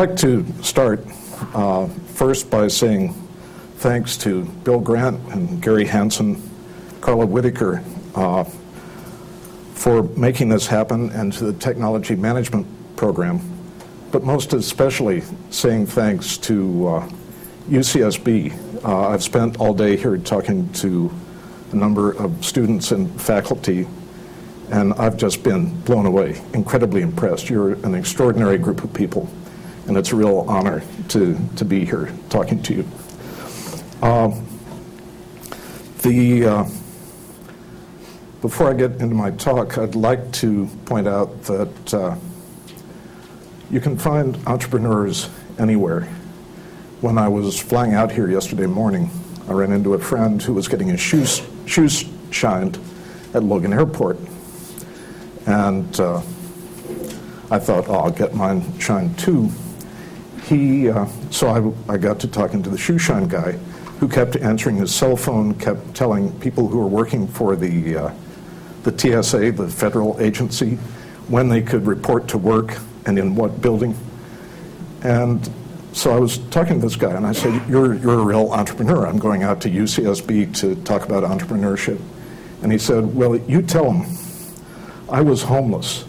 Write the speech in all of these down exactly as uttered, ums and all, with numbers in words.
like to start uh, first by saying thanks to Bill Grant and Gary Hansen, Carla Whitaker, uh, for making this happen, and to the Technology Management Program, but most especially saying thanks to uh, U C S B. Uh, I've spent all day here talking to a number of students and faculty, and I've just been blown away, incredibly impressed. You're an extraordinary group of people, and it's a real honor to, to be here talking to you. Uh, the uh, before I get into my talk, I'd like to point out that uh, you can find entrepreneurs anywhere. When I was flying out here yesterday morning, I ran into a friend who was getting his shoes, shoes shined at Logan Airport. And uh, I thought, oh, I'll get mine shined too. He, uh, so I, I got to talking to the shoe shine guy, who kept answering his cell phone, kept telling people who were working for the, uh, the T S A, the federal agency, when they could report to work and in what building. And so I was talking to this guy, and I said, you're, you're a real entrepreneur. I'm going out to U C S B to talk about entrepreneurship. And he said, well, you tell him. I was homeless,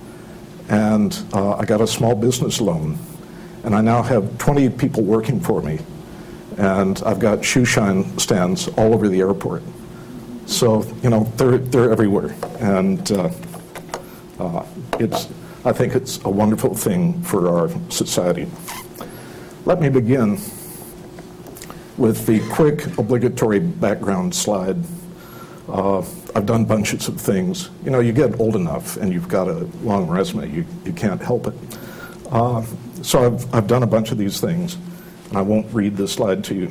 and uh, I got a small business loan, and I now have twenty people working for me, and I've got shoe shine stands all over the airport. So, you know, they're, they're everywhere, and uh, uh, it's, I think it's a wonderful thing for our society. Let me begin with the quick obligatory background slide. Uh, I've done bunches of things. You know, you get old enough and you've got a long resume, you, you can't help it. Uh, so I've, I've done a bunch of these things, and I won't read this slide to you.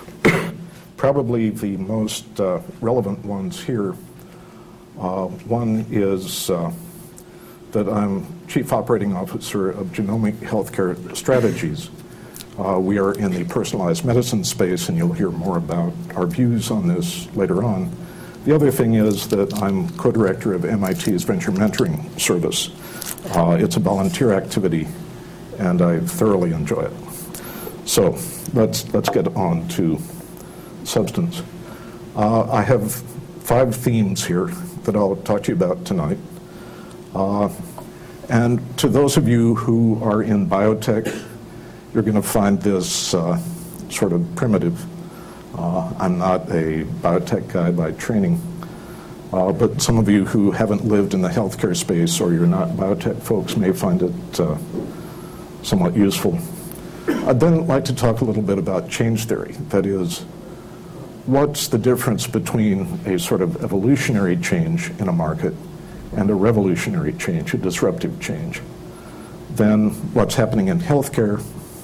Probably the most uh, relevant ones here. Uh, one is uh, that I'm Chief Operating Officer of Genomic Healthcare Strategies. Uh, we are in the personalized medicine space, and you'll hear more about our views on this later on. The other thing is that I'm co-director of M I T's Venture Mentoring Service. Uh, it's a volunteer activity, and I thoroughly enjoy it. So let's let's get on to substance. Uh, I have five themes here that I'll talk to you about tonight. Uh, and to those of you who are in biotech, you're going to find this uh, sort of primitive. Uh, I'm not a biotech guy by training, uh, but some of you who haven't lived in the healthcare space, or you're not biotech folks, may find it uh, somewhat useful. I'd then like to talk a little bit about change theory. That is, what's the difference between a sort of evolutionary change in a market and a revolutionary change, a disruptive change? Then what's happening in healthcare?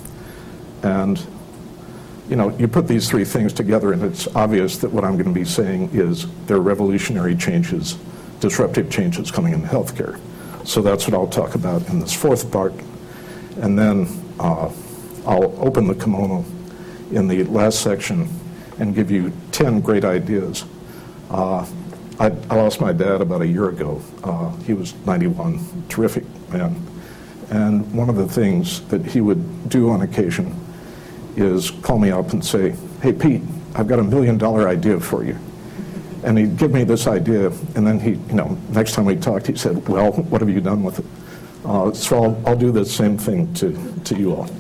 And you know, you put these three things together, and it's obvious that what I'm going to be saying is there are revolutionary changes, disruptive changes coming in healthcare. So that's what I'll talk about in this fourth part. And then uh, I'll open the kimono in the last section and give you ten great ideas. Uh, I, I lost my dad about a year ago. Uh, he was ninety-one, terrific man. And one of the things that he would do on occasion is call me up and say, hey, Pete, I've got a million dollar idea for you. And he'd give me this idea, and then he, you know, next time we talked, he said, well, what have you done with it? Uh, so I'll, I'll do the same thing to, to you all.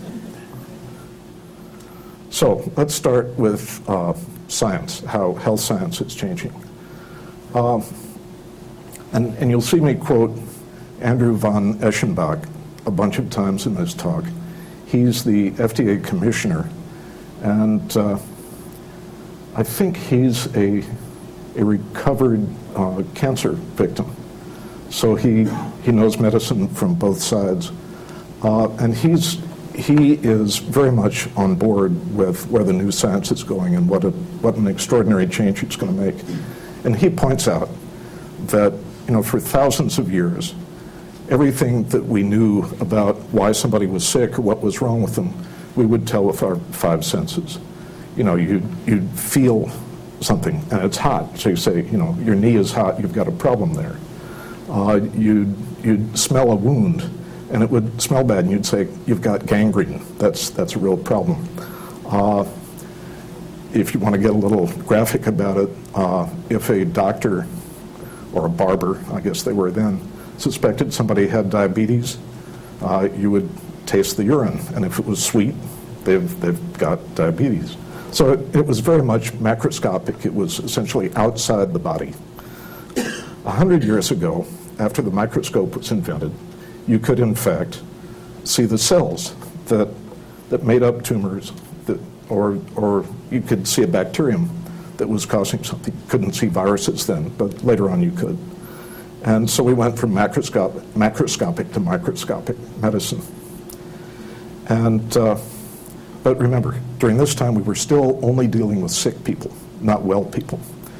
So let's start with uh, science, how health science is changing. Uh, and, and you'll see me quote Andrew von Eschenbach a bunch of times in this talk. He's the F D A commissioner, and uh, I think he's a, a recovered uh, cancer victim. So he, he knows medicine from both sides. Uh, and he's, he is very much on board with where the new science is going and what, a, what an extraordinary change it's going to make. And he points out that, you know, for thousands of years, everything that we knew about why somebody was sick or what was wrong with them, we would tell with our five senses. You know, you'd, you'd feel something, and it's hot. So you say, you know, your knee is hot, you've got a problem there. Uh, you'd, you'd smell a wound, and it would smell bad, and you'd say, you've got gangrene. That's, that's a real problem. Uh, if you want to get a little graphic about it, uh, if a doctor or a barber, I guess they were then, suspected somebody had diabetes, uh, you would taste the urine, and if it was sweet, they've, they've got diabetes. So it, it was very much macroscopic. It was essentially outside the body. A hundred years ago, after the microscope was invented, you could in fact see the cells that, that made up tumors, that, or, or you could see a bacterium that was causing something. You couldn't see viruses then, but later on you could. And so we went from macroscopic, macroscopic to microscopic medicine. And, uh, but remember, during this time we were still only dealing with sick people, not well people.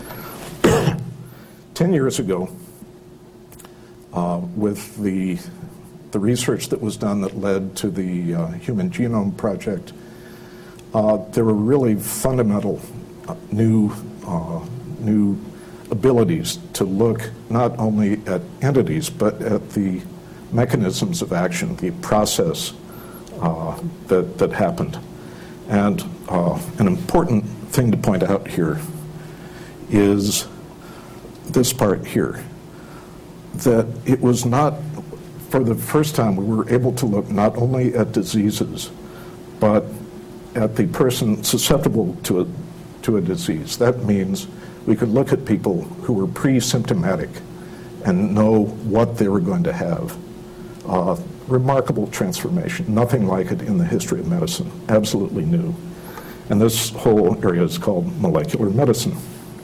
Ten years ago, uh, with the, the research that was done that led to the uh, Human Genome Project, uh, there were really fundamental uh, new, uh, new abilities to look not only at entities, but at the mechanisms of action, the process uh, that, that happened. And uh, an important thing to point out here is this part here, that it was not, for the first time, we were able to look not only at diseases, but at the person susceptible to a, to a disease. That means we could look at people who were pre-symptomatic and know what they were going to have. Uh, remarkable transformation, nothing like it in the history of medicine, absolutely new. And this whole area is called molecular medicine.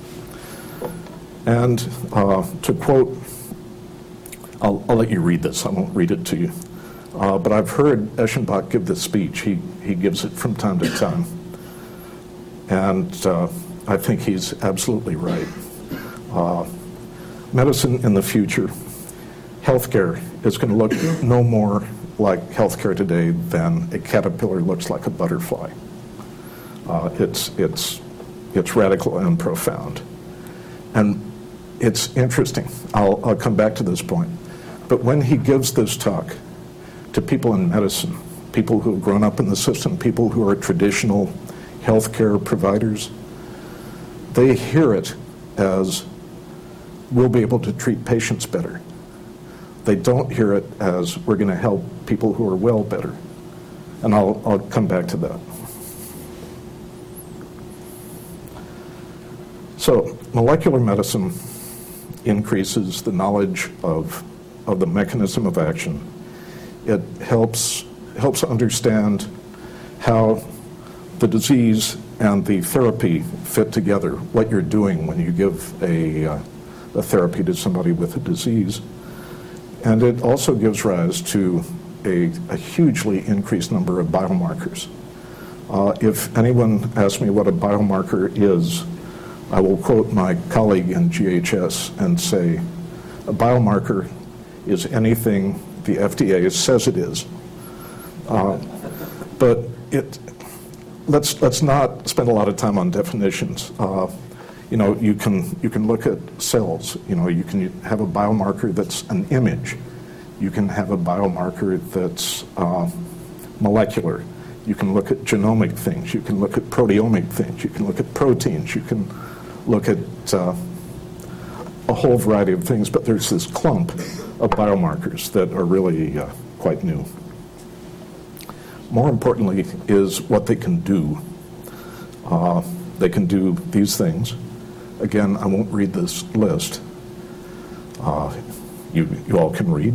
And uh, to quote, I'll, I'll let you read this, I won't read it to you. Uh, but I've heard Eschenbach give this speech. He, he gives it from time to time. And uh, I think he's absolutely right. Uh, medicine in the future, healthcare is going to look no more like healthcare today than a caterpillar looks like a butterfly. Uh, it's, it's, it's radical and profound. And it's interesting. I'll, I'll come back to this point. But when he gives this talk to people in medicine, people who have grown up in the system, people who are traditional healthcare providers, they hear it as, we'll be able to treat patients better. They don't hear it as, we're going to help people who are well better. And I'll, I'll come back to that. So molecular medicine increases the knowledge of, of the mechanism of action. It helps, helps understand how the disease and the therapy fit together, what you're doing when you give a, uh, a therapy to somebody with a disease. And it also gives rise to a, a hugely increased number of biomarkers. Uh, if anyone asks me what a biomarker is, I will quote my colleague in G H S and say, a biomarker is anything the F D A says it is. Uh, but it, let's, let's not spend a lot of time on definitions. Uh, you know, you can, you can look at cells. You know, you can have a biomarker that's an image. You can have a biomarker that's uh, molecular. You can look at genomic things. You can look at proteomic things. You can look at proteins. You can look at uh, a whole variety of things, but there's this clump of biomarkers that are really uh, quite new. More importantly is what they can do. Uh, they can do these things. Again, I won't read this list. Uh, you, you all can read.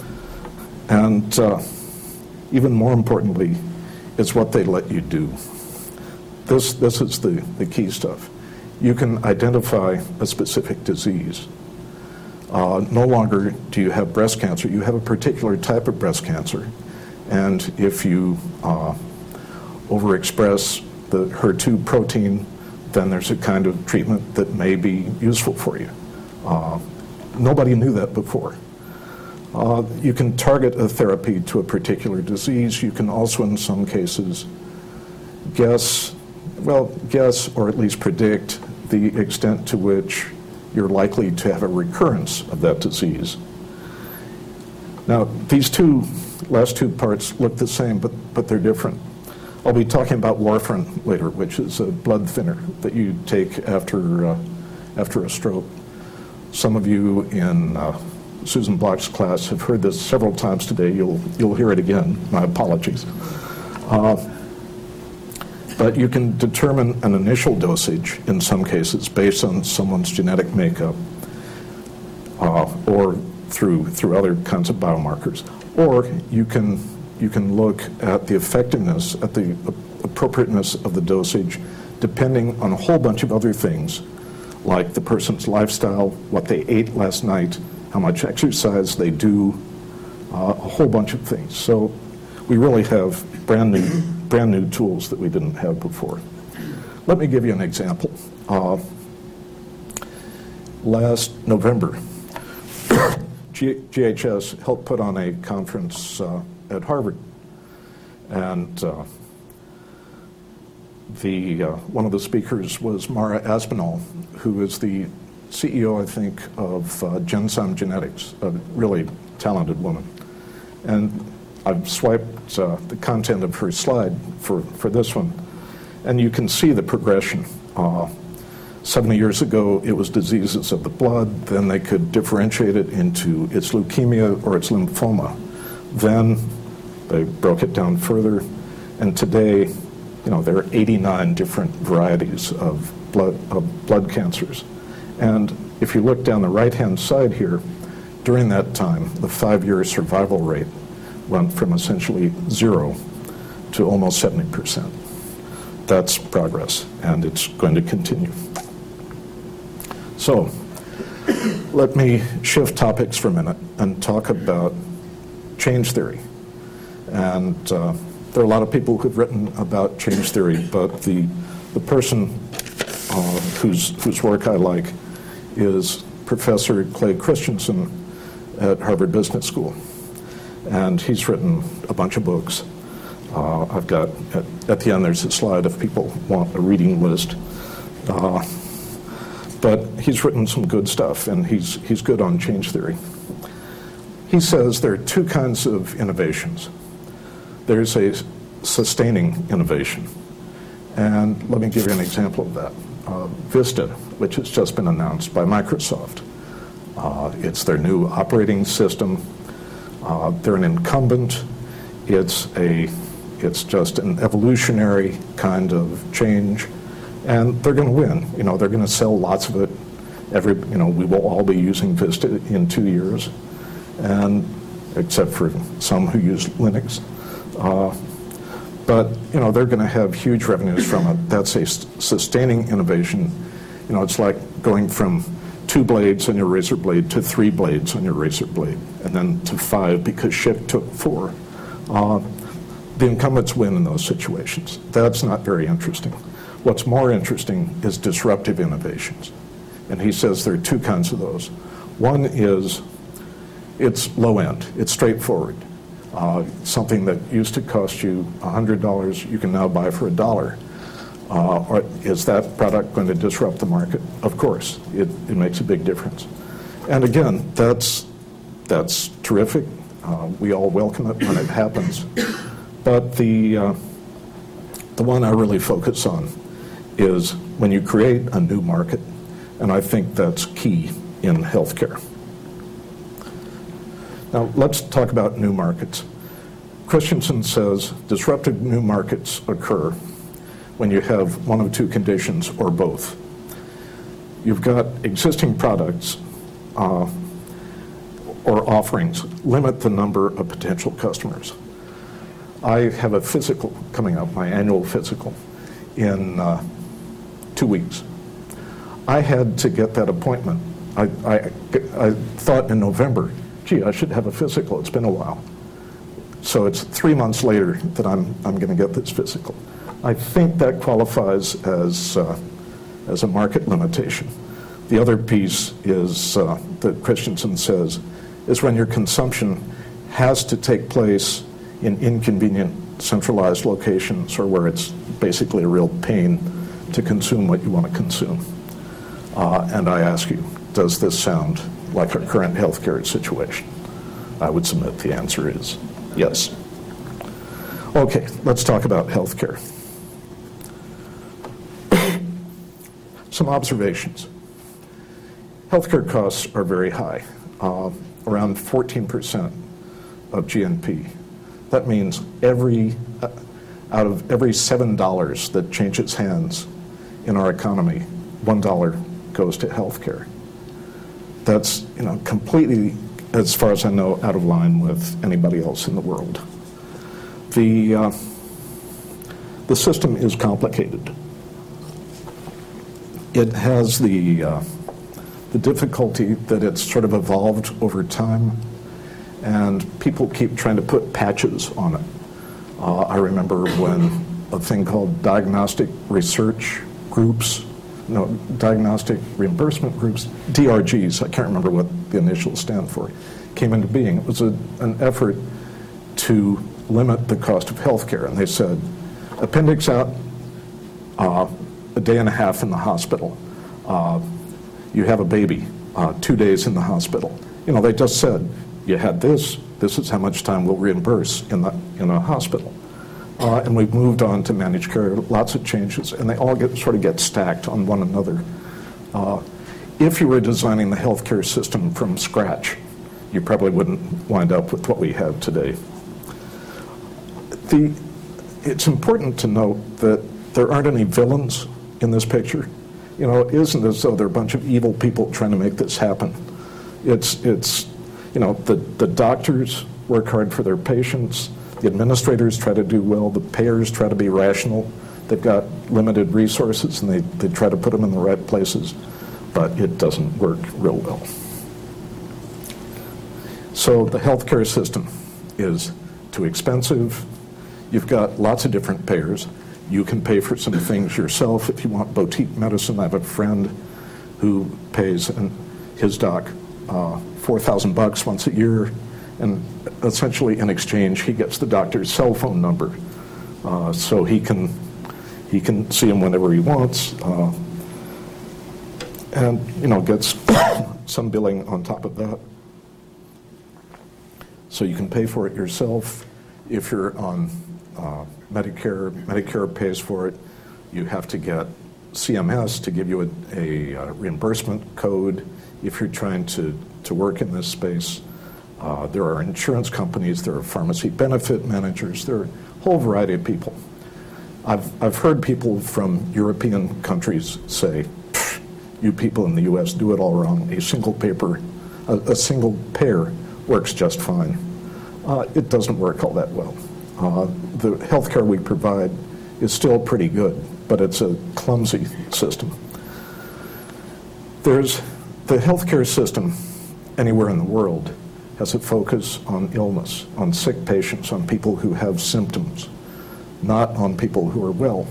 And uh, even more importantly is what they let you do. This, this is the, the key stuff. You can identify a specific disease. Uh, no longer do you have breast cancer, you have a particular type of breast cancer. And if you uh, overexpress the H E R two protein, then there's a kind of treatment that may be useful for you. Uh, nobody knew that before. Uh, you can target a therapy to a particular disease. You can also, in some cases, guess, well, guess or at least predict the extent to which you're likely to have a recurrence of that disease. Now, these two last two parts look the same, but, but they're different. I'll be talking about warfarin later, which is a blood thinner that you take after, uh, after a stroke. Some of you in uh, Susan Block's class have heard this several times today. You'll, you'll hear it again. My apologies. Uh, but you can determine an initial dosage in some cases based on someone's genetic makeup uh, or through, through other kinds of biomarkers. Or you can, you can look at the effectiveness, at the appropriateness of the dosage, depending on a whole bunch of other things, like the person's lifestyle, what they ate last night, how much exercise they do, uh, a whole bunch of things. So we really have brand new, brand new tools that we didn't have before. Let me give you an example. Uh, last November, G H S helped put on a conference uh, at Harvard, and uh, the uh, one of the speakers was Mara Aspinall, who is the C E O, I think, of uh, Genzyme Genetics, a really talented woman. And I've swiped uh, the content of her slide for, for this one, and you can see the progression. Uh, seventy years ago, it was diseases of the blood. Then they could differentiate it into its leukemia or its lymphoma. Then they broke it down further, and today, you know, there are eighty-nine different varieties of blood, of blood cancers. And if you look down the right-hand side here, during that time, the five-year survival rate went from essentially zero to almost seventy percent. That's progress, and it's going to continue. So let me shift topics for a minute and talk about change theory. And uh, there are a lot of people who've written about change theory, but the, the person uh, whose, whose work I like is Professor Clay Christensen at Harvard Business School. And he's written a bunch of books. Uh, I've got, at, at the end, there's a slide if people want a reading list. Uh, but he's written some good stuff, and he's, he's good on change theory. He says there are two kinds of innovations. There's a sustaining innovation. And let me give you an example of that. Uh, Vista, which has just been announced by Microsoft. Uh, it's their new operating system. Uh, they're an incumbent. It's a, it's just an evolutionary kind of change, and they're going to win. You know, they're going to sell lots of it. Every, you know, we will all be using Vista in two years, and except for some who use Linux. Uh, but you know, they're going to have huge revenues from it. That's a sustaining innovation. You know, it's like going from two blades on your razor blade to three blades on your razor blade, and then to five because SHIP took four. Uh, the incumbents win in those situations. That's not very interesting. What's more interesting is disruptive innovations. And he says there are two kinds of those. One is it's low end, it's straightforward. Uh, something that used to cost you one hundred dollars, you can now buy for a dollar. Uh, or is that product going to disrupt the market? Of course, it, it makes a big difference. And again, that's, that's terrific. Uh, we all welcome it when it happens. But the, uh, the one I really focus on is when you create a new market, and I think that's key in healthcare. Now, let's talk about new markets. Christensen says disruptive new markets occur when you have one of two conditions or both. You've got existing products uh, or offerings limit the number of potential customers. I have a physical coming up, my annual physical, in uh, two weeks. I had to get that appointment. I, I, I thought in November, gee, I should have a physical. It's been a while. So it's three months later that I'm, I'm going to get this physical. I think that qualifies as, uh, as a market limitation. The other piece is, uh, that Christensen says, is when your consumption has to take place in inconvenient centralized locations or where it's basically a real pain to consume what you want to consume. Uh, and I ask you, does this sound like our current healthcare situation? I would submit the answer is yes. Okay, let's talk about healthcare. Some observations. Healthcare costs are very high, uh, around fourteen percent of G N P. That means every uh, out of every seven dollars that changes hands in our economy, one dollar goes to healthcare. That's, you know, completely, as far as I know, out of line with anybody else in the world. The uh, the system is complicated. It has the uh, the difficulty that it's sort of evolved over time, and people keep trying to put patches on it. Uh, I remember when a thing called diagnostic research groups, no, diagnostic reimbursement groups, D R Gs, I can't remember what the initials stand for, came into being. It was a, an effort to limit the cost of healthcare, and they said, appendix out, uh, a day and a half in the hospital. Uh, you have a baby, uh, two days in the hospital. You know, they just said, you had this, this is how much time we'll reimburse in, the, in a hospital. Uh, and we've moved on to managed care, lots of changes, and they all get sort of get stacked on one another. Uh, if you were designing the healthcare system from scratch, you probably wouldn't wind up with what we have today. The, it's important to note that there aren't any villains in this picture. You know, it isn't as though there are a bunch of evil people trying to make this happen. It's, it's you know, the, the doctors work hard for their patients, the administrators try to do well, the payers try to be rational. They've got limited resources and they, they try to put them in the right places, but it doesn't work real well. So the healthcare system is too expensive. You've got lots of different payers. You can pay for some things yourself if you want boutique medicine. I have a friend who pays an, his doc uh, four thousand bucks once a year, and essentially in exchange he gets the doctor's cell phone number, uh, so he can he can see him whenever he wants, uh, and you know gets some billing on top of that. So you can pay for it yourself. If you're on uh, Medicare, Medicare pays for it. You have to get C M S to give you a, a, a reimbursement code if you're trying to, to work in this space. Uh, there are insurance companies, there are pharmacy benefit managers, there are a whole variety of people. I've, I've heard people from European countries say, you people in the U S do it all wrong. A single paper, a, a single payer works just fine. Uh, it doesn't work all that well. Uh, the healthcare we provide is still pretty good, but it's a clumsy system. There's the healthcare system anywhere in the world has a focus on illness, on sick patients, on people who have symptoms, not on people who are well.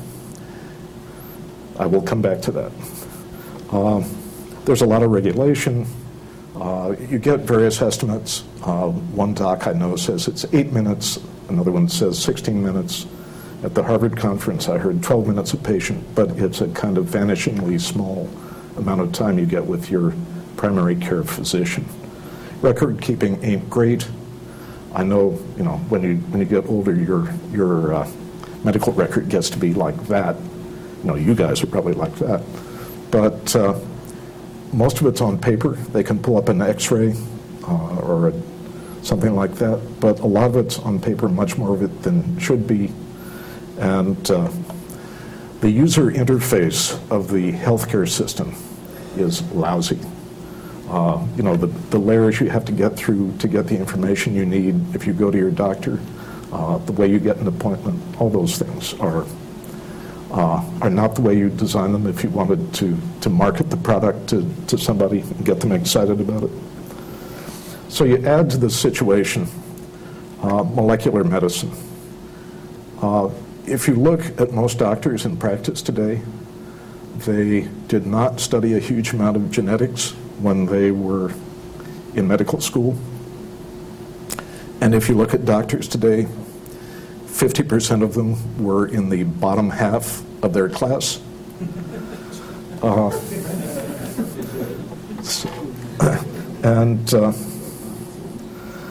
I will come back to that. Uh, there's a lot of regulation. Uh, you get various estimates. Uh, one doc I know says it's eight minutes. Another one says sixteen minutes. At the Harvard conference, I heard twelve minutes a patient, but it's a kind of vanishingly small amount of time you get with your primary care physician. Record keeping ain't great. I know, you know, when you when you get older, your your uh, medical record gets to be like that. You know, you guys are probably like that, but uh, most of it's on paper. They can pull up an X-ray uh, or a, something like that, but a lot of it's on paper, much more of it than should be. And uh, the user interface of the healthcare system is lousy. Uh, you know, the, the layers you have to get through to get the information you need if you go to your doctor, uh, the way you get an appointment, all those things are uh, are not the way you design them if you wanted to, to market the product to, to somebody and get them excited about it. So you add to this situation uh, molecular medicine. Uh, if you look at most doctors in practice today, they did not study a huge amount of genetics when they were in medical school. And if you look at doctors today, fifty percent of them were in the bottom half of their class. Uh, and uh,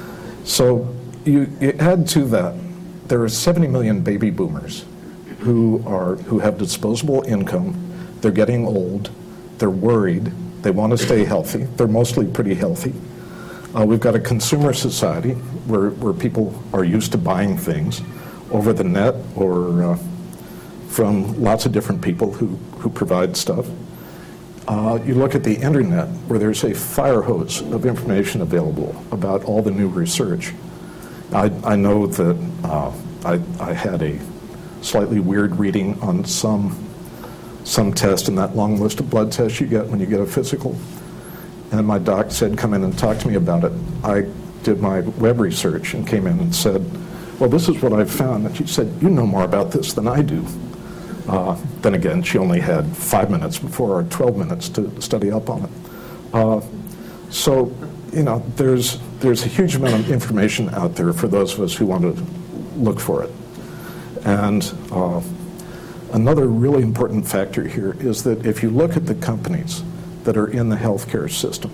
So you, you add to that, there are seventy million baby boomers who are who have disposable income. They're getting old. They're worried. They want to stay healthy. They're mostly pretty healthy. Uh, we've got a consumer society where, where people are used to buying things over the net or uh, from lots of different people who, who provide stuff. Uh, you look at the internet, where there's a fire hose of information available about all the new research. I, I know that uh, I, I had a slightly weird reading on some some test in that long list of blood tests you get when you get a physical. And my doc said, come in and talk to me about it. I did my web research and came in and said, well, this is what I've found. And she said, you know more about this than I do. Uh, then again, she only had five minutes before or twelve minutes to study up on it. Uh, so, you know, there's, there's a huge amount of information out there for those of us who want to look for it. And uh, another really important factor here is that if you look at the companies that are in the healthcare system,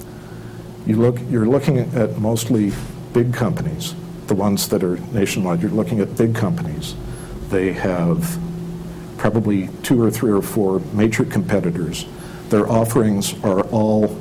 you look, you're looking at mostly big companies, the ones that are nationwide. You're looking at big companies. They have probably two or three or four major competitors. Their offerings are all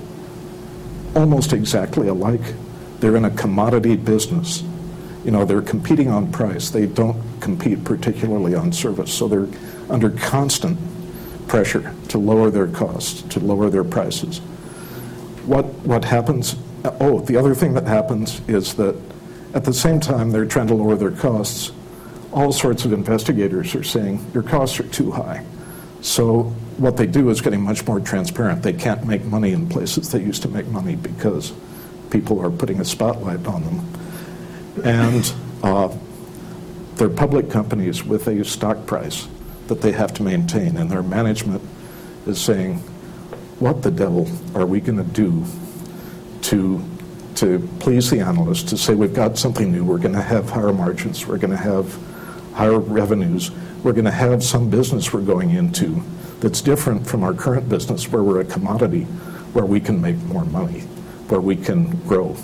almost exactly alike. They're in a commodity business. You know, they're competing on price. They don't compete particularly on service. So they're under constant pressure to lower their costs, to lower their prices. What, what happens, oh, the other thing that happens is that at the same time they're trying to lower their costs, all sorts of investigators are saying your costs are too high. So what they do is getting much more transparent. They can't make money in places they used to make money because people are putting a spotlight on them. And uh, they're public companies with a stock price that they have to maintain, and their management is saying, what the devil are we going to do to to please the analysts, to say we've got something new, we're going to have higher margins, we're going to have higher revenues, we're going to have some business we're going into that's different from our current business where we're a commodity, where we can make more money, where we can grow.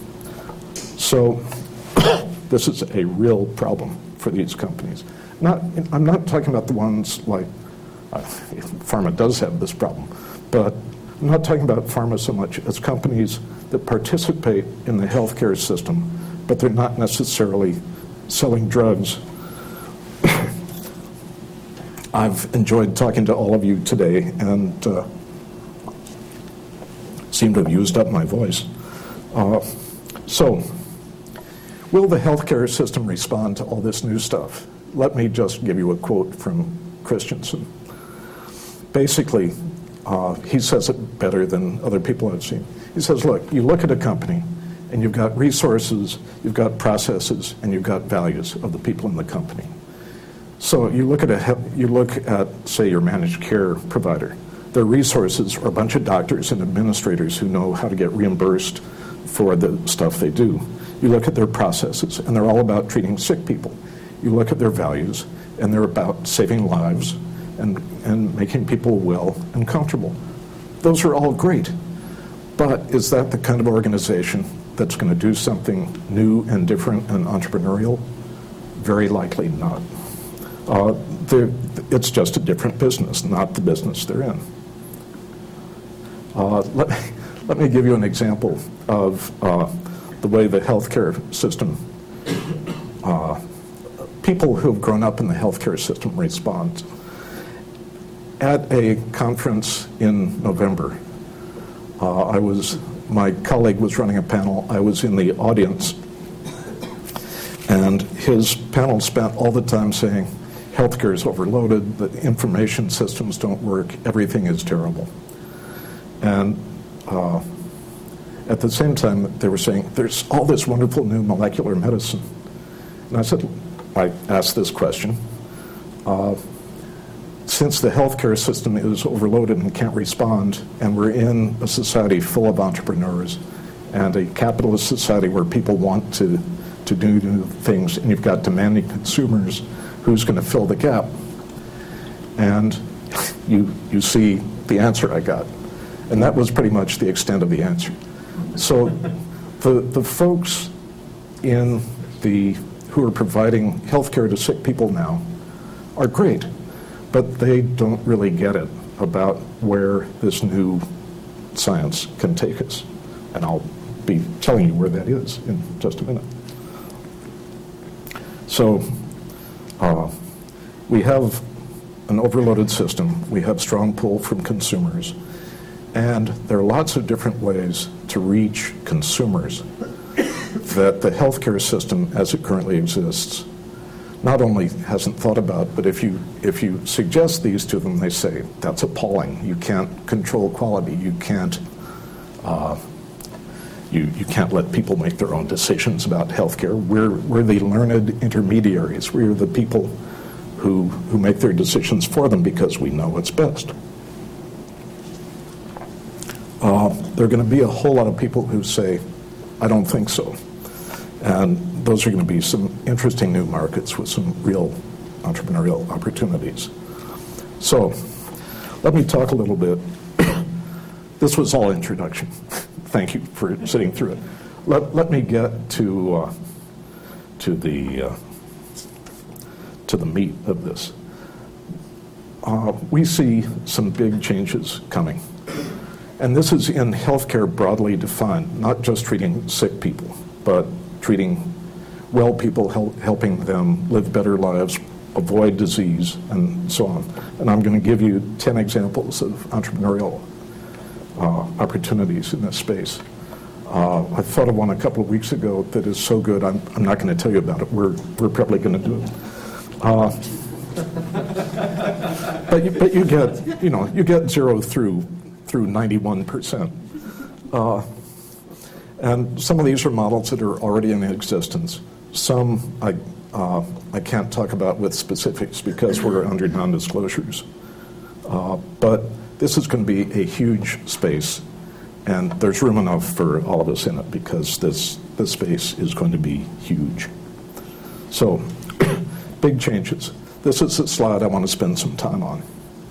So this is a real problem for these companies. Not, I'm not talking about the ones like, uh, pharma does have this problem, but I'm not talking about pharma so much as companies that participate in the healthcare system, but they're not necessarily selling drugs. I've enjoyed talking to all of you today and uh, seem to have used up my voice. Uh, so, will the healthcare system respond to all this new stuff? Let me just give you a quote from Christensen. Basically, uh, he says it better than other people I've seen. He says, look, you look at a company, and you've got resources, you've got processes, and you've got values of the people in the company. So you look at, a, you look at, say, your managed care provider. Their resources are a bunch of doctors and administrators who know how to get reimbursed for the stuff they do. You look at their processes, and they're all about treating sick people. You look at their values, and they're about saving lives and, and making people well and comfortable. Those are all great. But is that the kind of organization that's going to do something new and different and entrepreneurial? Very likely not. Uh, it's just a different business, not the business they're in. Uh, let, let me give you an example of uh, the way the healthcare system uh, people who have grown up in the healthcare system respond. At a conference in November, uh, I was, my colleague was running a panel. I was in the audience, and his panel spent all the time saying, healthcare is overloaded, the information systems don't work, everything is terrible. And uh, at the same time, they were saying, there's all this wonderful new molecular medicine. And I said, I asked this question. Uh, since the healthcare system is overloaded and can't respond, and we're in a society full of entrepreneurs and a capitalist society where people want to, to do new things, and you've got demanding consumers, who's going to fill the gap? And you, you see the answer I got. And that was pretty much the extent of the answer. So the, the folks in the who are providing health care to sick people now are great, but they don't really get it about where this new science can take us. And I'll be telling you where that is in just a minute. So uh, we have an overloaded system. We have strong pull from consumers. And there are lots of different ways to reach consumers that the healthcare system as it currently exists not only hasn't thought about, but if you if you suggest these to them, they say, that's appalling. You can't control quality. You can't uh, you, you can't let people make their own decisions about healthcare. We're, we're the learned intermediaries. We're the people who, who make their decisions for them because we know what's best. Uh, there are going to be a whole lot of people who say, I don't think so. And those are going to be some interesting new markets with some real entrepreneurial opportunities. So let me talk a little bit. This was all introduction. Thank you for sitting through it. Let, let me get to uh, to the uh, to the meat of this. Uh, we see some big changes coming. And this is in healthcare broadly defined, not just treating sick people, but treating well people, hel- helping them live better lives, avoid disease, and so on. And I'm going to give you ten examples of entrepreneurial uh, opportunities in this space. Uh, I thought of one a couple of weeks ago that is so good, I'm, I'm not going to tell you about it. We're, we're probably going to do it. Uh, but, you, but you get, you know, you get zero through through ninety-one percent. Uh, and some of these are models that are already in existence. Some I, uh, I can't talk about with specifics because we're under non-disclosures. Uh, but this is going to be a huge space, and there's room enough for all of us in it because this, this space is going to be huge. So, big changes. This is a slide I want to spend some time on.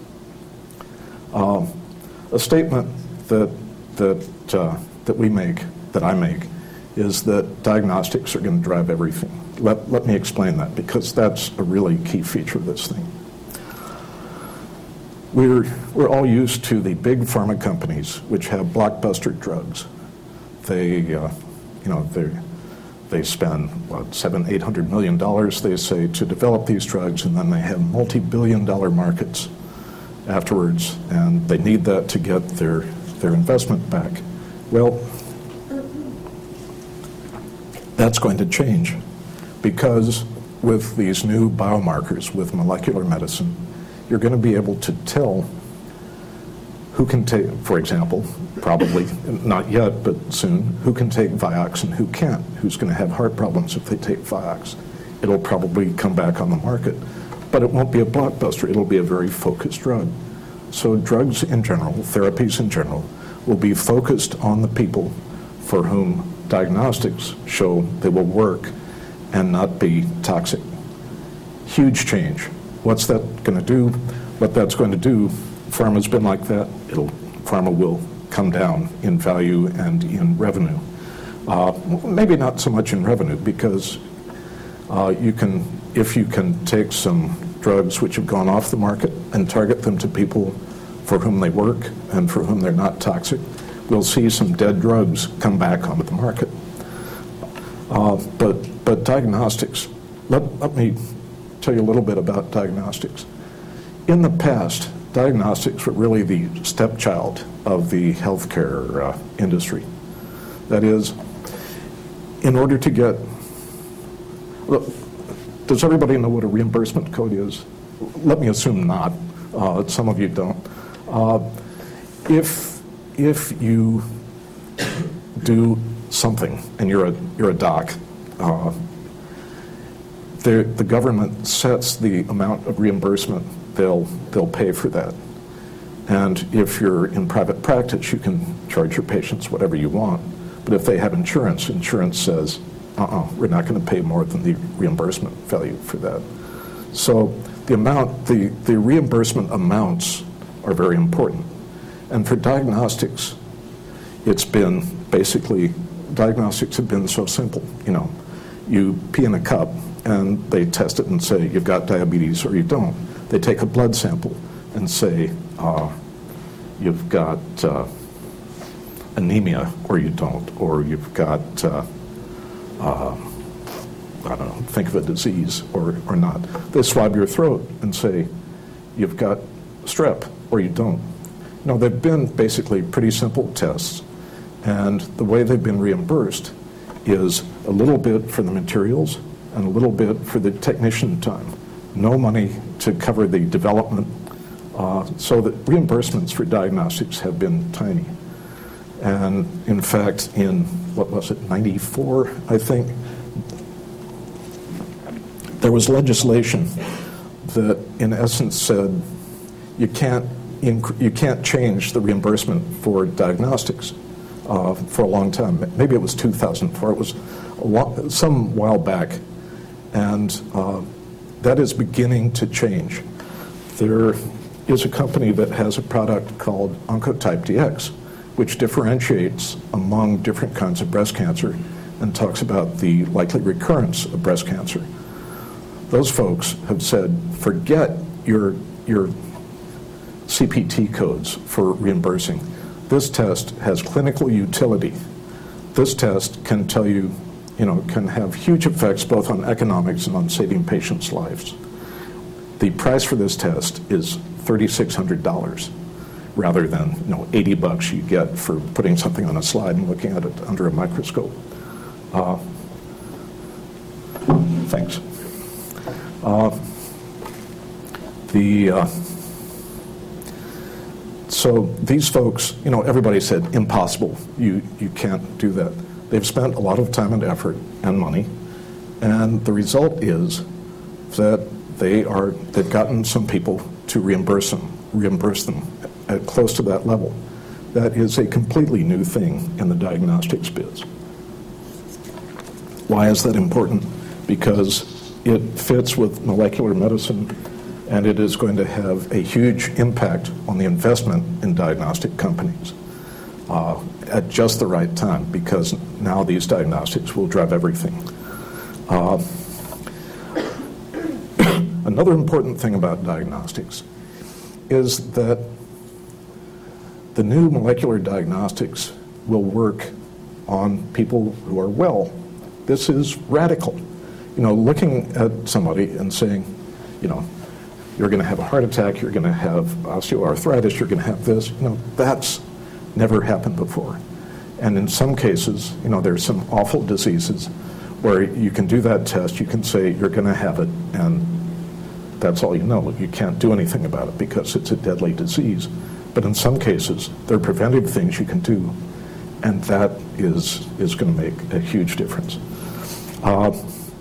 Um, A statement that that uh, that we make, that I make, is that diagnostics are going to drive everything. Let let me explain that because that's a really key feature of this thing. We're we're all used to the big pharma companies which have blockbuster drugs. They uh, you know they they spend what seven eight hundred million dollars they say to develop these drugs, and then they have multi-billion dollar markets afterwards, and they need that to get their their investment back. Well, that's going to change because with these new biomarkers, with molecular medicine, you're going to be able to tell who can take, for example, probably not yet, but soon, who can take Vioxx and who can't, who's going to have heart problems if they take Vioxx. It'll probably come back on the market, but it won't be a blockbuster. It'll be a very focused drug. So drugs in general, therapies in general, will be focused on the people for whom diagnostics show they will work and not be toxic. Huge change. What's that going to do? What that's going to do, pharma's been like that. It'll, pharma will come down in value and in revenue. Uh, maybe not so much in revenue because uh, you can, if you can take some drugs which have gone off the market and target them to people for whom they work and for whom they're not toxic, we'll see some dead drugs come back onto the market. Uh, but but diagnostics, let, let me tell you a little bit about diagnostics. In the past, diagnostics were really the stepchild of the healthcare uh, industry. That is, in order to get, look, does everybody know what a reimbursement code is? Let me assume not. Uh, some of you don't. Uh, if if you do something and you're a you're a doc, uh, the the government sets the amount of reimbursement they'll they'll pay for that. And if you're in private practice, you can charge your patients whatever you want. But if they have insurance, insurance says, uh-uh, we're not going to pay more than the reimbursement value for that. So the amount, the, the reimbursement amounts are very important. And for diagnostics, it's been basically, diagnostics have been so simple. You know, You pee in a cup, and they test it and say you've got diabetes or you don't. They take a blood sample and say uh, you've got uh, anemia or you don't, or you've got, uh, uh, I don't know, think of a disease or, or not. They swab your throat and say you've got strep or you don't. You know, they've been basically pretty simple tests, and the way they've been reimbursed is a little bit for the materials and a little bit for the technician time. No money to cover the development, uh, so that reimbursements for diagnostics have been tiny. And in fact, in, what was it, ninety-four, I think, there was legislation that in essence said you can't, inc- you can't change the reimbursement for diagnostics uh, for a long time. Maybe it was two thousand four, it was a lot, some while back, and uh, that is beginning to change. There is a company that has a product called Oncotype D X, which differentiates among different kinds of breast cancer and talks about the likely recurrence of breast cancer. Those folks have said, forget your, your C P T codes for reimbursing. This test has clinical utility. This test can tell you, you know, can have huge effects both on economics and on saving patients' lives. The price for this test is three thousand six hundred dollars. Rather than, you know, eighty bucks you get for putting something on a slide and looking at it under a microscope. Uh, thanks. Uh, the uh, so these folks, you know, everybody said impossible. You you can't do that. They've spent a lot of time and effort and money, and the result is that they are they've gotten some people to reimburse them, reimburse them. At close to that level. That is a completely new thing in the diagnostics biz. Why is that important? Because it fits with molecular medicine, and it is going to have a huge impact on the investment in diagnostic companies uh, at just the right time, because now these diagnostics will drive everything. Uh, another important thing about diagnostics is that the new molecular diagnostics will work on people who are well. This is radical. You know, looking at somebody and saying, you know, you're going to have a heart attack, you're going to have osteoarthritis, you're going to have this, you know, that's never happened before. And in some cases, you know, there's some awful diseases where you can do that test, you can say you're going to have it, and that's all you know. You can't do anything about it because it's a deadly disease. But in some cases, there are preventive things you can do, and that is is going to make a huge difference. Uh,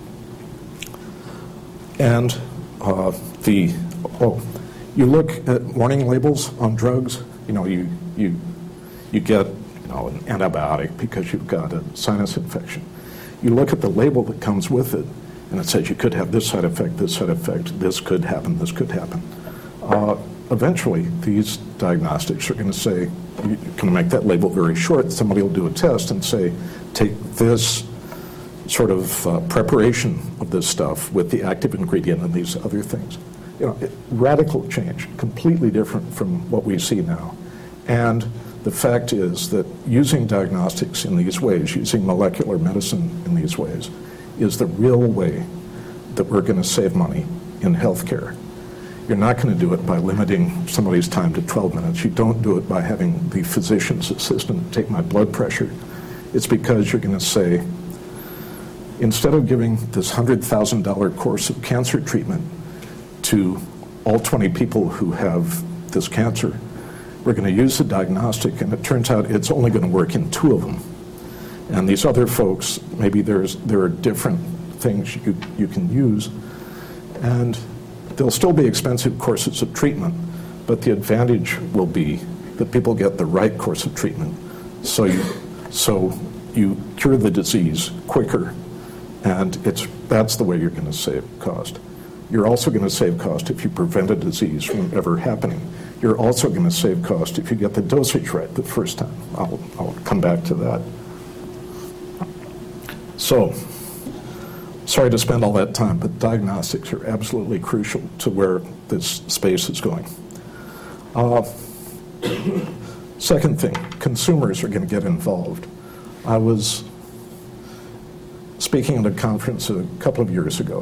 and uh, the oh, you look at warning labels on drugs. You know, you you you get you know an antibiotic because you've got a sinus infection. You look at the label that comes with it, and it says you could have this side effect, this side effect, this could happen, this could happen. Uh, Eventually, these diagnostics are going to say, you can make that label very short. Somebody will do a test and say, take this sort of uh, preparation of this stuff with the active ingredient and these other things. You know, it, radical change, completely different from what we see now. And the fact is that using diagnostics in these ways, using molecular medicine in these ways, is the real way that we're going to save money in healthcare. You're not going to do it by limiting somebody's time to twelve minutes. You don't do it by having the physician's assistant take my blood pressure. It's because you're going to say, instead of giving this one hundred thousand dollars course of cancer treatment to all twenty people who have this cancer, we're going to use the diagnostic, and it turns out it's only going to work in two of them. And these other folks, maybe there's there are different things you, you can use, and there'll still be expensive courses of treatment, but the advantage will be that people get the right course of treatment, so you, so you cure the disease quicker, and it's that's the way you're going to save cost. You're also going to save cost if you prevent a disease from ever happening. You're also going to save cost if you get the dosage right the first time. I'll, I'll come back to that. So, sorry to spend all that time, but diagnostics are absolutely crucial to where this space is going. Uh, second thing, consumers are going to get involved. I was speaking at a conference a couple of years ago,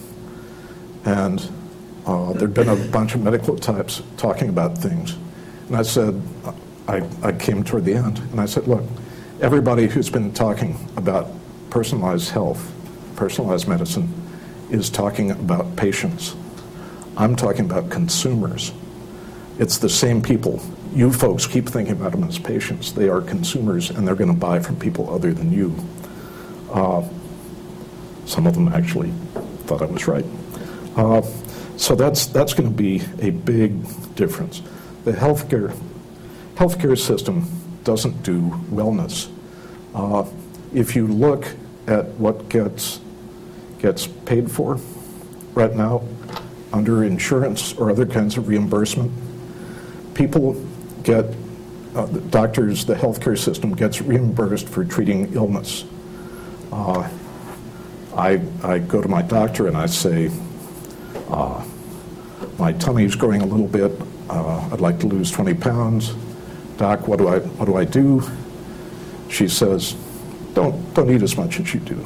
and uh, there'd been a bunch of medical types talking about things. And I said, I, I came toward the end, and I said, look, everybody who's been talking about personalized health, personalized medicine, is talking about patients. I'm talking about consumers. It's the same people. You folks keep thinking about them as patients. They are consumers, and they're going to buy from people other than you. Uh, some of them actually thought I was right. Uh, so that's that's going to be a big difference. The healthcare healthcare system doesn't do wellness. Uh, if you look at what gets gets paid for right now under insurance or other kinds of reimbursement, people get, uh, the doctors, the healthcare system gets reimbursed for treating illness. Uh, I, I go to my doctor and I say, uh, my tummy's growing a little bit, uh, I'd like to lose twenty pounds. Doc, what do I, what do I do? She says, don't, don't eat as much as you do.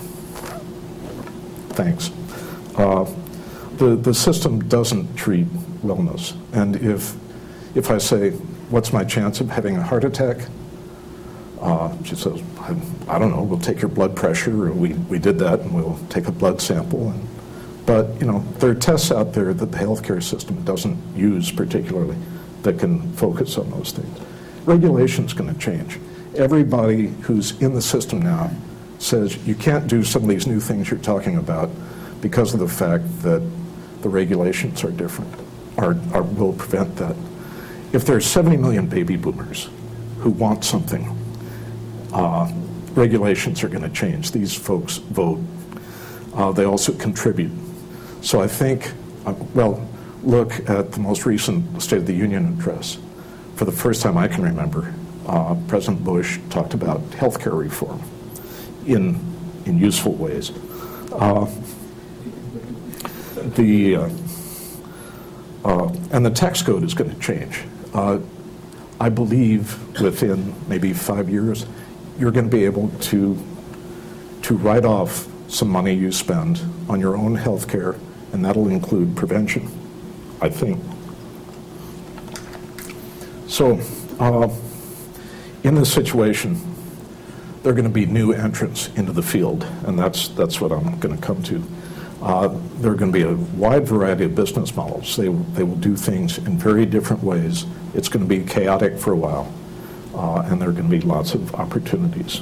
Thanks. Uh, the, the system doesn't treat wellness. And if, if I say, what's my chance of having a heart attack? Uh, she says, I, I don't know, we'll take your blood pressure, or we, we did that, and we'll take a blood sample. And, but, you know, there are tests out there that the healthcare system doesn't use particularly that can focus on those things. Regulation's going to change. Everybody who's in the system now says you can't do some of these new things you're talking about because of the fact that the regulations are different, or, or will prevent that. If there are seventy million baby boomers who want something, uh, regulations are going to change. These folks vote. Uh, they also contribute. So I think, uh, well, look at the most recent State of the Union address. For the first time I can remember, uh, President Bush talked about health care reform in, in useful ways. Uh, the, uh, uh, and the tax code is going to change. Uh, I believe within maybe five years, you're going to be able to, to write off some money you spend on your own health care, and that'll include prevention, I think. So, uh, in this situation, there are going to be new entrants into the field, and that's that's what I'm going to come to. Uh, there are going to be a wide variety of business models. They they will do things in very different ways. It's going to be chaotic for a while, uh, and there are going to be lots of opportunities.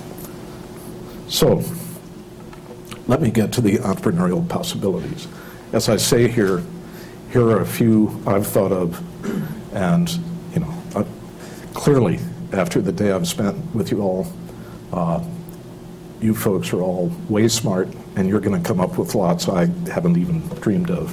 So, let me get to the entrepreneurial possibilities. As I say here, here are a few I've thought of, and you know, uh, clearly after the day I've spent with you all, uh, you folks are all way smart, and you're going to come up with lots I haven't even dreamed of.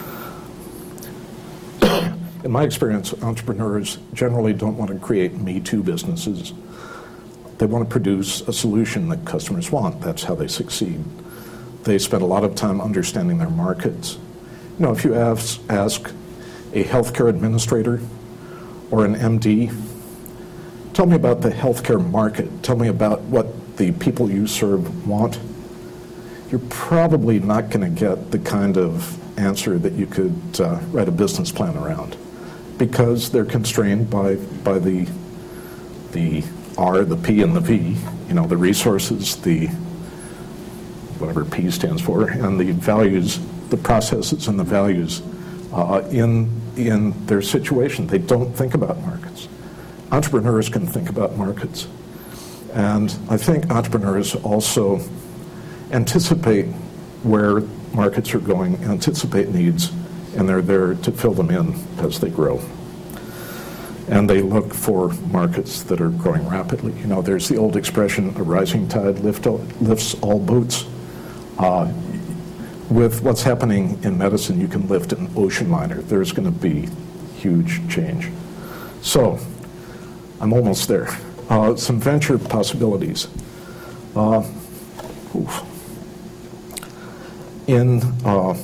In my experience, entrepreneurs generally don't want to create Me Too businesses. They want to produce a solution that customers want. That's how they succeed. They spend a lot of time understanding their markets. You know, if you ask, ask a healthcare administrator or an M D, tell me about the healthcare market, tell me about what the people you serve want, you're probably not going to get the kind of answer that you could uh, write a business plan around, because they're constrained by by the the R, the P, and the V, you know, the resources, the whatever P stands for, and the values, the processes and the values uh, in in their situation. They don't think about markets. Entrepreneurs can think about markets. And I think entrepreneurs also anticipate where markets are going, anticipate needs, and they're there to fill them in as they grow. And they look for markets that are growing rapidly. You know, there's the old expression, a rising tide lift, lifts all boats. Uh, with what's happening in medicine, you can lift an ocean liner. There's going to be huge change. So, I'm almost there. Uh, some venture possibilities. Uh, in uh,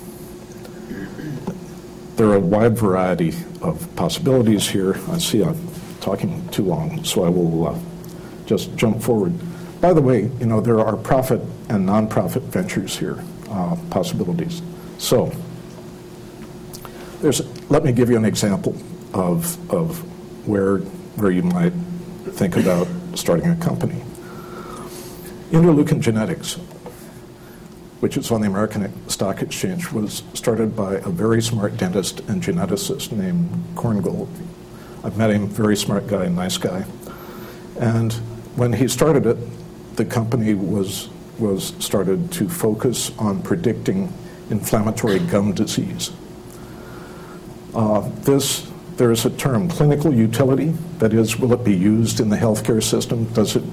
there are a wide variety of possibilities here. I see I'm talking too long, so I will uh, just jump forward. By the way, you know, there are profit and non-profit ventures here, uh, possibilities. So there's, let me give you an example of, of where, where you might think about starting a company. Interleukin Genetics, which is on the American Stock Exchange, was started by a very smart dentist and geneticist named Korngold. I've met him, very smart guy, nice guy. And when he started it, the company was, was started to focus on predicting inflammatory gum disease. Uh, this, there is a term, clinical utility, that is, will it be used in the healthcare system? Does it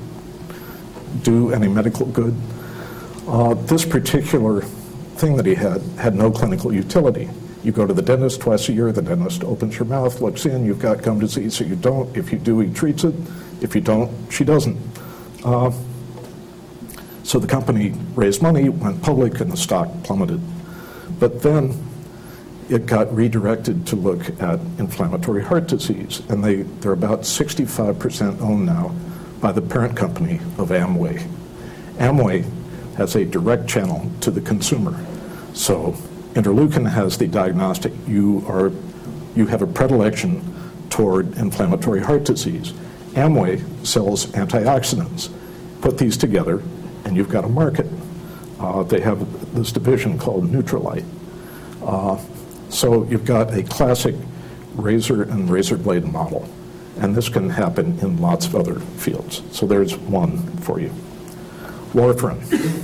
do any medical good? Uh, this particular thing that he had had no clinical utility. You go to the dentist twice a year, the dentist opens your mouth, looks in, you've got gum disease, or you don't. If you do, he treats it. If you don't, she doesn't. Uh, so the company raised money, went public, and the stock plummeted. But then it got redirected to look at inflammatory heart disease, and they, they're about sixty-five percent owned now by the parent company of Amway. Amway has a direct channel to the consumer. So interleukin has the diagnostic. You are, you have a predilection toward inflammatory heart disease. Amway sells antioxidants. Put these together, and you've got a market. Uh, they have this division called Neutralite. Uh, so you've got a classic razor and razor blade model. And this can happen in lots of other fields. So there's one for you. Warfarin.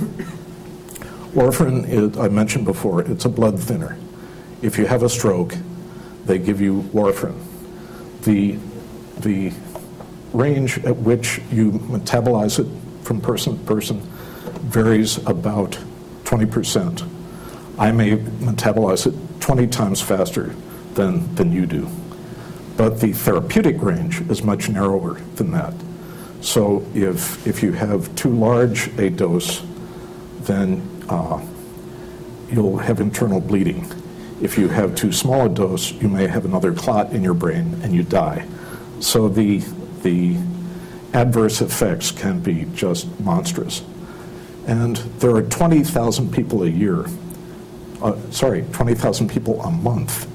Warfarin, is, I mentioned before, it's a blood thinner. If you have a stroke, they give you warfarin. The, the range at which you metabolize it from person to person varies about twenty percent. I may metabolize it twenty times faster than, than you do. But the therapeutic range is much narrower than that. So if, if you have too large a dose, then uh, you'll have internal bleeding. If you have too small a dose, you may have another clot in your brain and you die. So the, the adverse effects can be just monstrous. And there are twenty thousand people a year, uh, sorry, twenty thousand people a month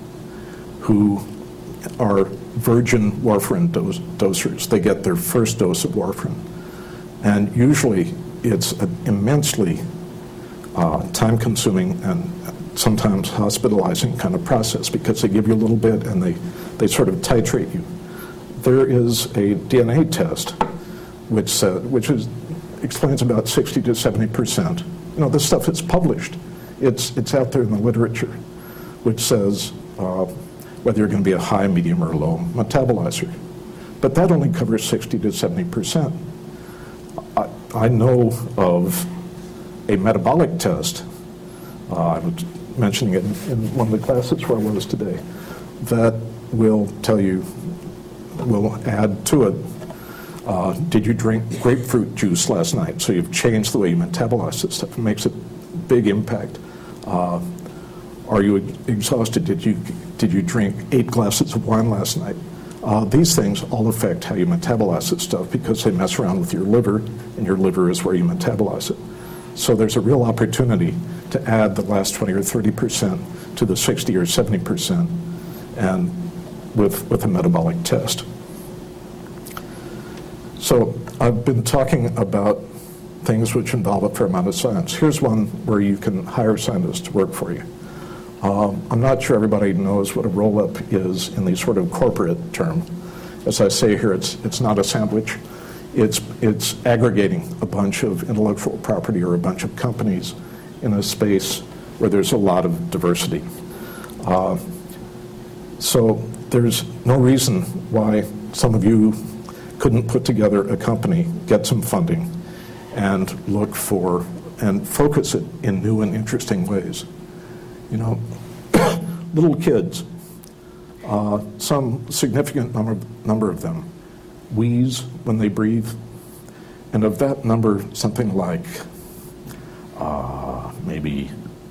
who are virgin warfarin dos- dosers. They get their first dose of warfarin. And usually it's an immensely uh, time-consuming and sometimes hospitalizing kind of process because they give you a little bit and they, they sort of titrate you. There is a D N A test which, uh, which is, explains about sixty to seventy percent. You know, this stuff is published. It's, it's out there in the literature, which says uh, whether you're going to be a high, medium, or low metabolizer. But that only covers sixty to seventy percent. I, I know of a metabolic test, uh, I was mentioning it in, in one of the classes where I was today, that will tell you, will add to it, uh, did you drink grapefruit juice last night? So you've changed the way you metabolize this stuff. It makes a big impact. Uh, are you exhausted? Did you, did you drink eight glasses of wine last night? Uh, these things all affect how you metabolize this stuff because they mess around with your liver, and your liver is where you metabolize it. So there's a real opportunity to add the last twenty or thirty percent to the sixty or seventy percent and with, with a metabolic test. So I've been talking about things which involve a fair amount of science. Here's one where you can hire scientists to work for you. Um, I'm not sure everybody knows what a roll-up is in the sort of corporate term. As I say here, it's, it's not a sandwich. It's, it's aggregating a bunch of intellectual property or a bunch of companies in a space where there's a lot of diversity. Uh, so there's no reason why some of you couldn't put together a company, get some funding, and look for and focus it in new and interesting ways. You know, little kids, uh, some significant number, number of them wheeze when they breathe, and of that number, something like uh, maybe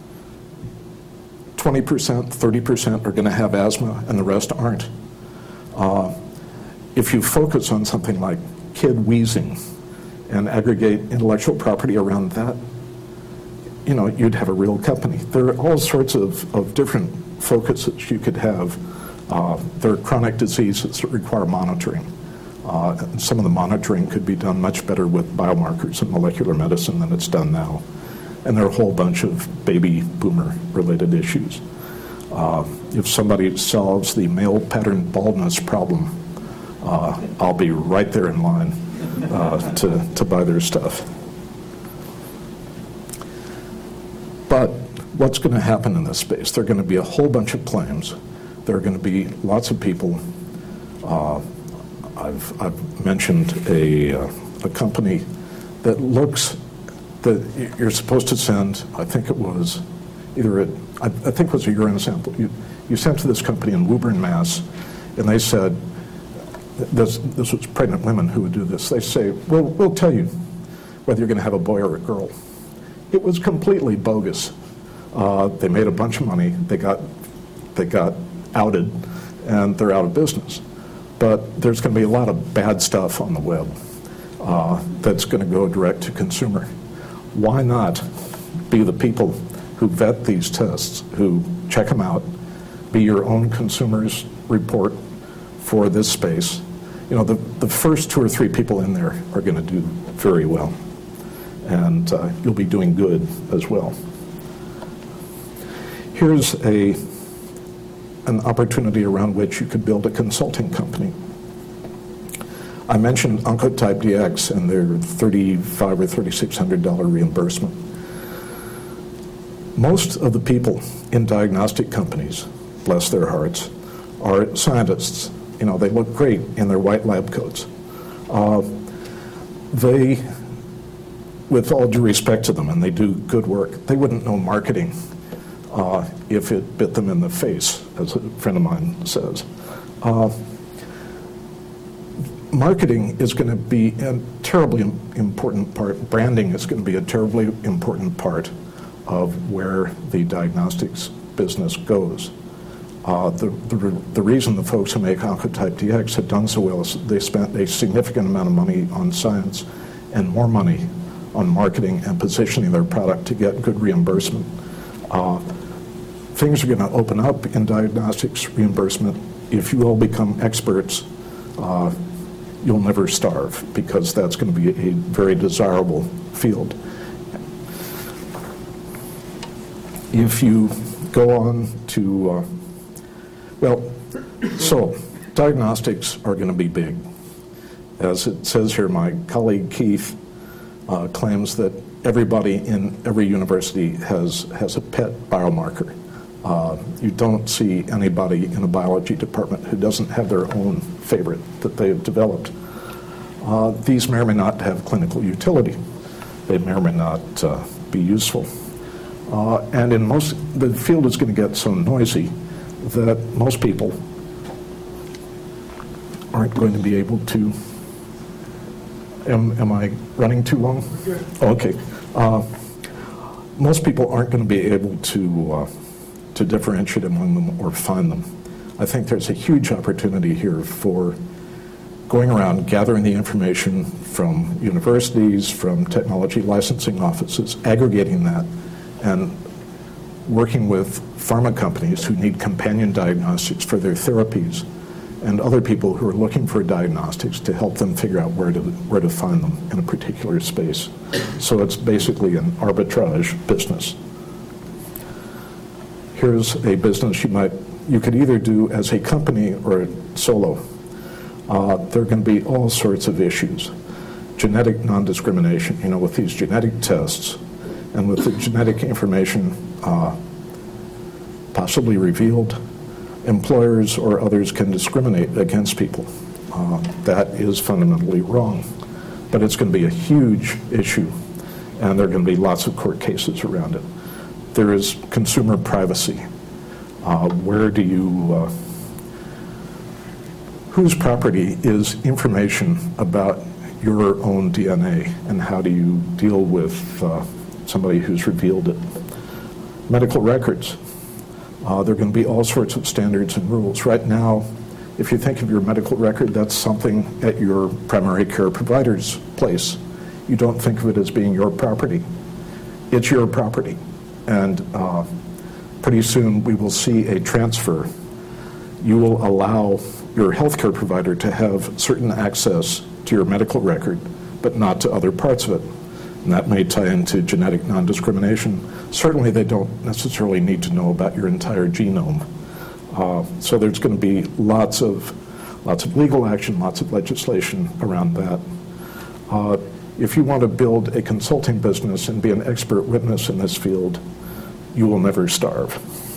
twenty percent, thirty percent are going to have asthma and the rest aren't. Uh, if you focus on something like kid wheezing and aggregate intellectual property around that, you know, you'd have a real company. There are all sorts of, of different focuses you could have. Uh, there are chronic diseases that require monitoring. Uh, and some of the monitoring could be done much better with biomarkers in molecular medicine than it's done now. And there are a whole bunch of baby boomer related issues. Uh, if somebody solves the male pattern baldness problem, uh, I'll be right there in line uh, to, to buy their stuff. But what's going to happen in this space? There are going to be a whole bunch of claims. There are going to be lots of people. Uh, I've, I've mentioned a, uh, a company that looks, that you're supposed to send, I think it was either, a, I, I think it was a urine sample. You, you sent to this company in Woburn, Mass, and they said, this, this was pregnant women who would do this. They say, well, we'll tell you whether you're going to have a boy or a girl. It was completely bogus. Uh, they made a bunch of money. They got, they got outed, and they're out of business. But there's going to be a lot of bad stuff on the web uh, that's going to go direct to consumer. Why not be the people who vet these tests, who check them out, be your own consumer's report for this space? You know, the, the first two or three people in there are going to do very well. And uh, you'll be doing good as well. Here's a, an opportunity around which you could build a consulting company. I mentioned Oncotype D X and their thirty-five or thirty-six hundred dollar reimbursement. Most of the people in diagnostic companies, bless their hearts, are scientists. You know, they look great in their white lab coats. Uh, they, with all due respect to them, and they do good work, they wouldn't know marketing uh, if it bit them in the face, as a friend of mine says. Uh, marketing is going to be a terribly important part, branding is going to be a terribly important part of where the diagnostics business goes. Uh, the, the, the reason the folks who make Oncotype D X have done so well is they spent a significant amount of money on science and more money on marketing and positioning their product to get good reimbursement. Uh, things are going to open up in diagnostics reimbursement. If you all become experts, uh, you'll never starve, because that's going to be a very desirable field. If you go on to, uh, well, so diagnostics are going to be big. As it says here, my colleague Keith uh, claims that everybody in every university has, has a pet biomarker. Uh, you don't see anybody in a biology department who doesn't have their own favorite that they've developed. Uh, these may or may not have clinical utility. They may or may not uh, be useful. Uh, and in most, the field is going to get so noisy that most people aren't going to be able to. Am, am I running too long? Oh, okay. Uh, most people aren't going to be able to uh, to differentiate among them or find them. I think there's a huge opportunity here for going around, gathering the information from universities, from technology licensing offices, aggregating that, and working with pharma companies who need companion diagnostics for their therapies, and other people who are looking for diagnostics to help them figure out where to where to find them in a particular space. So it's basically an arbitrage business. Here's a business you might you could either do as a company or solo. Uh, there are going to be all sorts of issues. Genetic non-discrimination, you know, with these genetic tests and with the genetic information uh, possibly revealed, employers or others can discriminate against people. Uh, that is fundamentally wrong. But it's going to be a huge issue, and there are going to be lots of court cases around it. There is consumer privacy. Uh, where do you, uh, whose property is information about your own D N A, and how do you deal with uh, somebody who's revealed it? Medical records. Uh, there are going to be all sorts of standards and rules. Right now, if you think of your medical record, that's something at your primary care provider's place. You don't think of it as being your property. It's your property. And uh, pretty soon we will see a transfer. You will allow your healthcare provider to have certain access to your medical record, but not to other parts of it. And that may tie into genetic non-discrimination. Certainly they don't necessarily need to know about your entire genome. Uh, so there's going to be lots of, lots of legal action, lots of legislation around that. Uh, if you want to build a consulting business and be an expert witness in this field, you will never starve.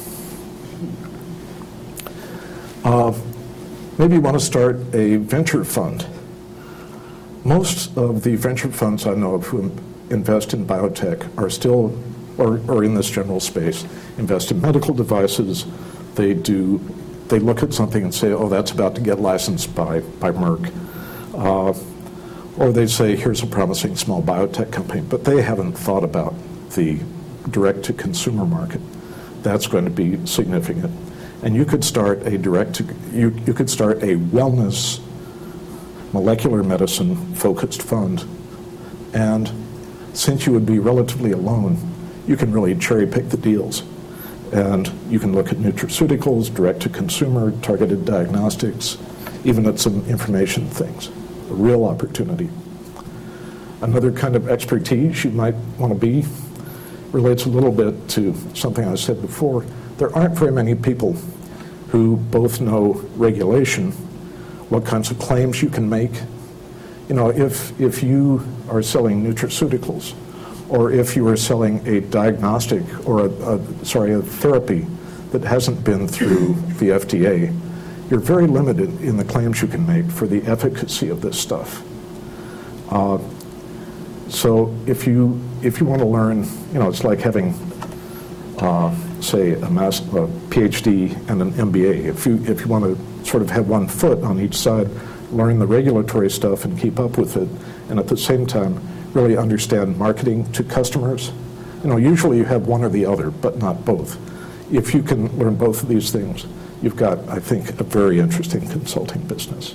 Uh, maybe you want to start a venture fund. Most of the venture funds I know of who invest in biotech are still, or, or in this general space, invest in medical devices. They do, they look at something and say, oh, that's about to get licensed by, by Merck. Uh, or they say, here's a promising small biotech company, but they haven't thought about the direct-to-consumer market. That's going to be significant. And you could start a direct to, you, you could start a wellness, molecular medicine focused fund. And since you would be relatively alone, you can really cherry pick the deals. And you can look at nutraceuticals, direct to consumer, targeted diagnostics, even at some information things. A real opportunity. Another kind of expertise you might want to be relates a little bit to something I said before. There aren't very many people who both know regulation, what kinds of claims you can make. You know, if, if you are selling nutraceuticals, or if you are selling a diagnostic or a, a sorry, a therapy that hasn't been through the F D A, you're very limited in the claims you can make for the efficacy of this stuff. Uh, so if you if you want to learn, you know, it's like having, uh, say, a, mass, a PhD and an M B A. If you if you want to sort of have one foot on each side, learn the regulatory stuff and keep up with it, and at the same time really understand marketing to customers. You know, usually you have one or the other, but not both. If you can learn both of these things, you've got, I think, a very interesting consulting business.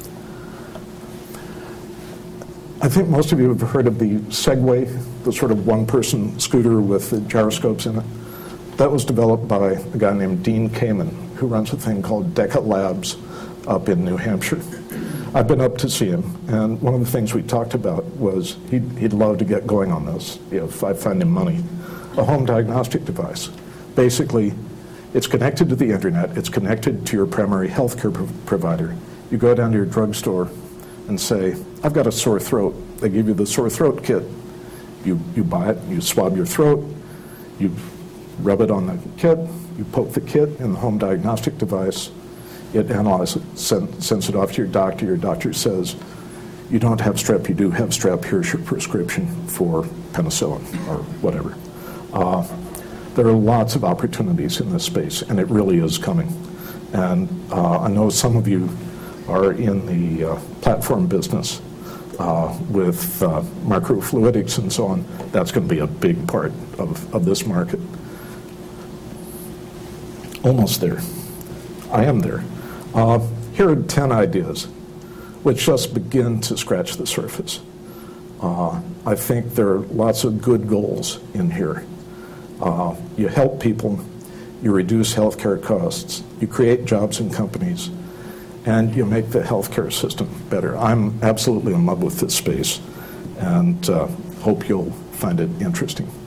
I think most of you have heard of the Segway, the sort of one-person scooter with the gyroscopes in it. That was developed by a guy named Dean Kamen, who runs a thing called Deca Labs up in New Hampshire. I've been up to see him, and one of the things we talked about was he'd, he'd love to get going on this, you know, if I find him money. A home diagnostic device. Basically, it's connected to the internet, it's connected to your primary healthcare pro- provider. You go down to your drugstore and say, I've got a sore throat. They give you the sore throat kit. You, you buy it, you swab your throat, you rub it on the kit, you poke the kit in the home diagnostic device, it analyzes it, send, sends it off to your doctor. Your doctor says, you don't have strep, you do have strep, here's your prescription for penicillin or whatever. Uh, there are lots of opportunities in this space, and it really is coming. And uh, I know some of you are in the uh, platform business uh, with uh, microfluidics and so on. That's going to be a big part of, of this market. Almost there. I am there. Uh, here are ten ideas which just begin to scratch the surface. Uh, I think there are lots of good goals in here. Uh, you help people, you reduce healthcare costs, you create jobs in companies, and you make the healthcare system better. I'm absolutely in love with this space, and uh, hope you'll find it interesting.